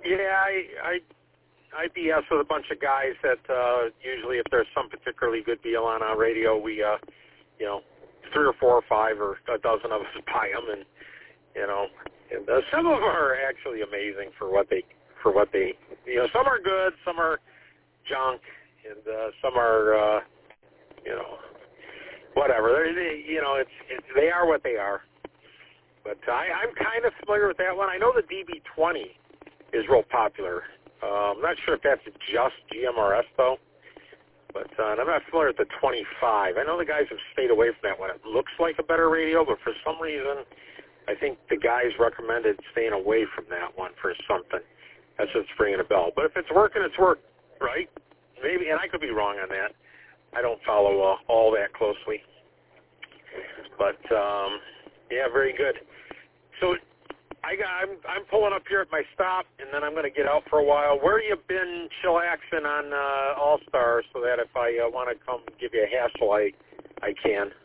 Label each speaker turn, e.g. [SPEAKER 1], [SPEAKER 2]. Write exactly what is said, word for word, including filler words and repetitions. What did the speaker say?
[SPEAKER 1] Yeah, I, I I B S with a bunch of guys that uh, usually if there's some particularly good deal on our radio, we, uh, you know, three or four or five or a dozen of us buy them, and you know, and uh, some of them are actually amazing for what they for what they, you know, some are good, some are junk, and uh, some are, uh, you know, whatever. They're, they, you know, it's, it's they are what they are. But I, I'm kind of familiar with that one. I know the D B twenty is real popular. Uh, I'm not sure if that's just G M R S, though. But uh, and I'm not familiar with the twenty-five. I know the guys have stayed away from that one. It looks like a better radio, but for some reason, I think the guys recommended staying away from that one for something. That's what's ringing a bell. But if it's working, it's working, right? Maybe, and I could be wrong on that. I don't follow uh, all that closely. But, um, yeah, very good. So I got, I'm, I'm pulling up here at my stop, and then I'm going to get out for a while. Where you been chillaxing on uh, All-Star so that if I uh, want to come give you a hassle, I, I can?